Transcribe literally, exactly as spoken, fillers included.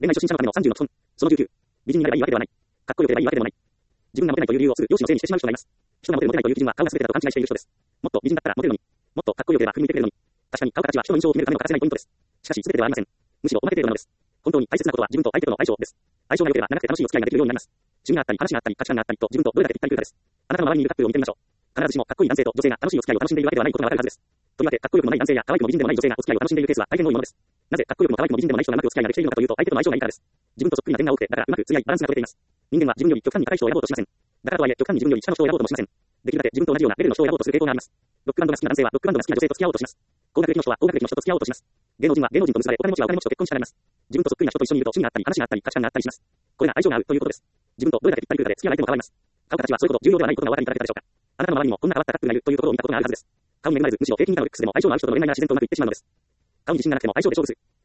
恋愛初心者のためのさんじゅうの基本。そのじゅうきゅう。美人になればいいわけではない。かっこよければいいわけでもない。自分がモテないという理由をすぐ容姿のせいにしてしまう人がいます。人がモテるモテないという基準は顔が全てだと勘違いしている人です。もっと美人だったらモテるのに。もっとかっこよければ振り向いてくれるのに。確かに顔形は人の印象を決めるための欠かせないポイントです。しかし全てではありません。むしろおまけ程度なのです。本当に大切なことは自分と相手との相性です。相性が良ければ長くて楽しいお付き合いができるようになります。趣味があったり話があったり価値観があったりと自分とどれだけぴったりくるかです。あなたの周りにいるカップルを見てみましょう。必ずしもかっこいい男性と女性が楽しいお付き合いを楽しんでいるわけではないことがわかるはずです。とりわけかっこよくもない男性や可愛くも美人でもない女性がお付き合いを楽しんでいるケースは大変多いものです。なぜかっこよくも可愛くも美人でもない人がうまくお付き合いができているのかというと相手との相性がいいからです。自分とそっくりな点が多くてだからうまく釣り合いバランスが取れています。人間は自分より極端に高い人を選ぼうとしません。だからとはいえ極端に自分より下の人を選ぼうともしません。できるだけ自分と同じようなレベルの人を選ぼうとする傾向があります。ロックバンドが好きな男性はロックバンドが好きな女性と付き合おうとします。高学歴の人は高学歴の人と付き合おうとします。芸能人は芸能人と結ばれお金持ちはお金持ちと結婚しられます。自分とそっくりな人と一緒にいると趣味があったり話があったり価値観があったりします。これが相性が合うということです。自分とどれだけぴったりくるかで付き合う相手も変わります。顔形はそういうこと重要ではないことがお分かりいただけたでしょうか。あなたの周りにもこんな変わったカップルがいるというところを見たことがあるはずです。顔に恵まれずむしろ平均以下のルックスでも相性が合う人との恋愛が自然とうまくいってしまうのです。顔に自信がなくても相性で勝負する。